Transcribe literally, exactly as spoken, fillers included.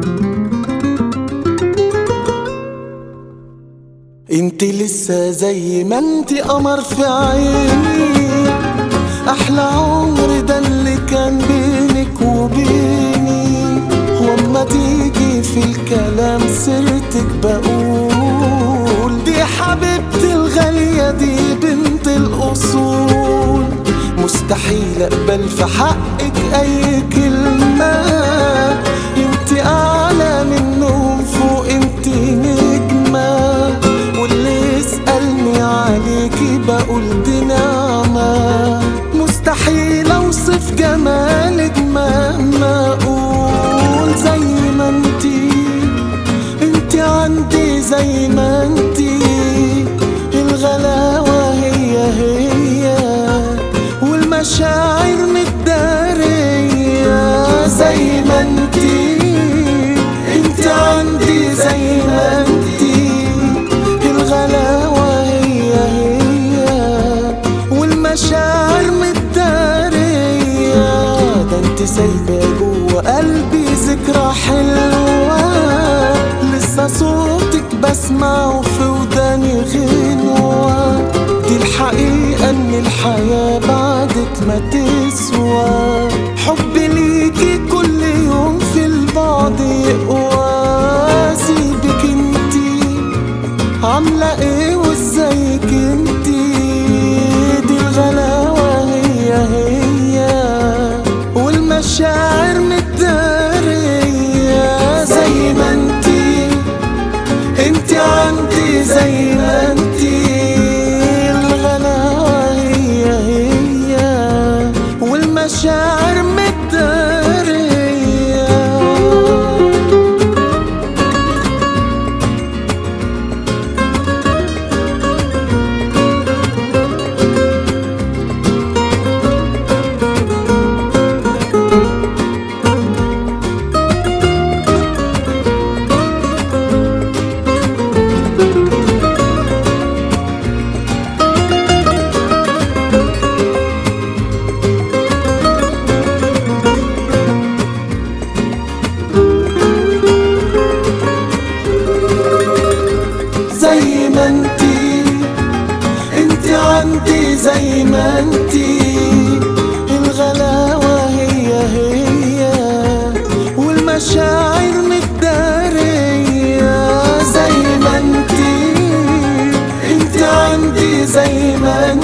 انت لسه زي ما انت قمر في عيني، احلى عمر ده اللي كان بينك وبيني. وأما تيجي في الكلام سيرتك بقول دي حبيبتي الغالية، دي بنت الأصول. مستحيل اقبل في حقك اي كلمة، انت اعلى منهم فوق، انت نجمة. واللي يسألني عليكي بقول دي نعمة. مستحيل اوصف جمالك مهما اقول. زي ما انتي انتي عندي، زي ما انتي الغلاوة هي هي، والمشاعر متدارية. زي ما انتي انتي عندي، زي ما انتي الغلاوة هي هي، والمشاعر متدارية. ده انتي سايبة جوا قلبي ذكرى حلوة، لسه صوتك بسمعه في وداني غنوة. دي الحقيقة ان الحياة بعدك ما تسوى. حبي ليكي كل يوم في البعد يقوى. سيبك انتي عاملة ايه وازيك انتي، دي الغلاوة هي هي، والمشاعر متدارية. زي ما انتي انتي عندي، زي ما انتي الغلاوة هي هي، والمشاعر متدارية. زي ما انتي انتي عندي، زي ما انتي الغلاوة هي هي، والمشاعر متدارية. زي ما انتي انتي عندي، زي ما انتي